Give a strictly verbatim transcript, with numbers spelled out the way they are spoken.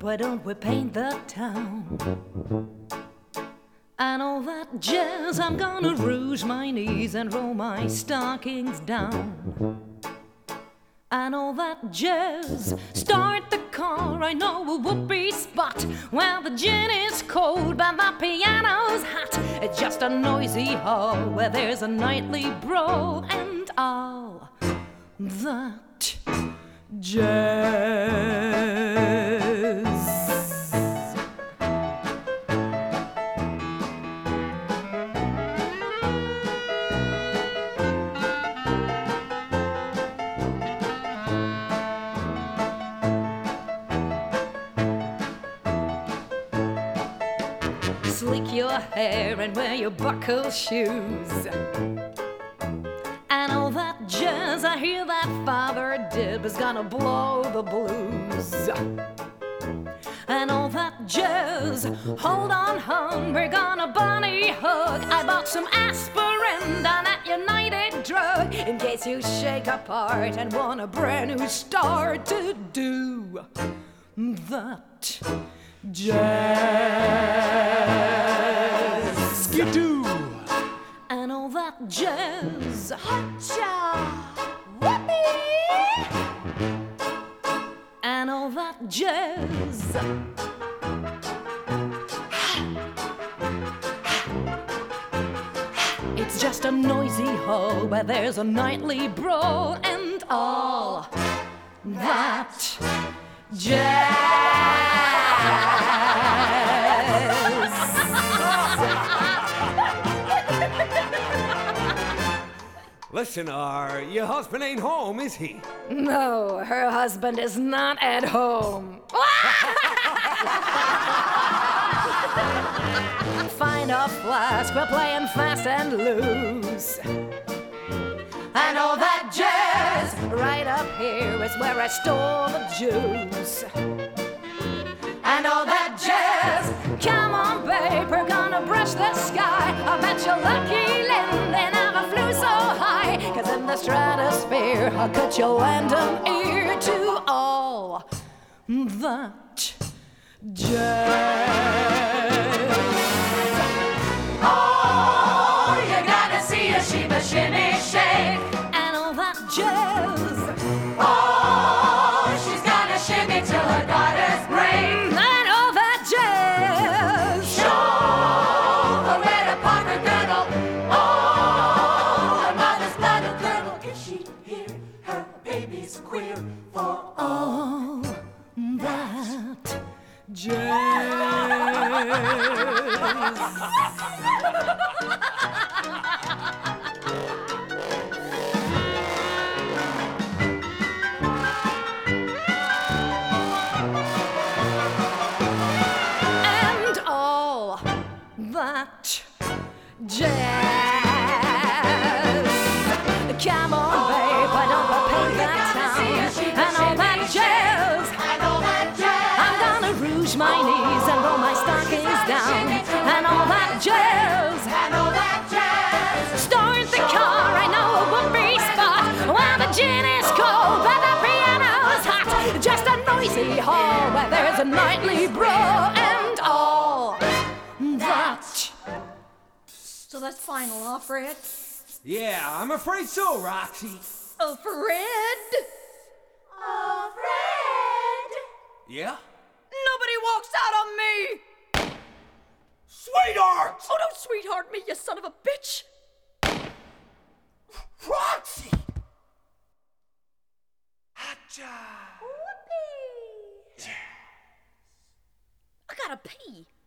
why don't we paint the town? And all that jazz, I'm gonna rouge my knees and roll my stockings down. And all that jazz, start the car, I know a whoopee spot where the gin is cold but the piano's hot. It's just a noisy hall where there's a nightly brawl and all that jazz. Slick your hair and wear your buckle shoes. And all that jazz, I hear that Father Dib is gonna blow the blues. And all that jazz, hold on hon, we're gonna bunny hug. I bought some aspirin down at United Drug in case you shake apart and want a brand new start to do that jazz. Skidoo! And all that jazz. Hotcha! Whoopee! And all that jazz. It's just a noisy hall where there's a nightly brawl and all that jazz. Listen, uh, your husband ain't home, is he? No, her husband is not at home. Find a flask, we're playing fast and loose. And all that jazz, right up here is where I stole the juice. And all that jazz, come on babe, we're gonna brush the sky. I bet you're lucky Lynn, they never flew so high. Cause in the stratosphere, I'll cut your random ear to all that jazz. Oh, you gotta see a Sheba shimmy shake. And all that jazz. Oh, she's gonna shimmy till her daughters break. And all that jazz. Show her where to park her girdle. Oh, her mother's blood will curdle. Can she hear her baby's queer for All that and all that jazz. Come on, babe, why don't we paint that town? And all that jazz. and all that jazz. I'm gonna rouge my knees and roll my stockings down. And all that jazz. And all that jazz. Start the car, I know a whoopee spot where the gin is cold but the piano's hot. Just a noisy hall where there's a nightly brawl and all that. So that's final, huh, Fred? Yeah, I'm afraid so, Roxy. Oh, Fred? Oh, Fred. Yeah? Nobody walks out on me! Sweetheart! Oh, don't sweetheart me, you son of a bitch! Roxy! Hotcha! Whoopee. I gotta pee.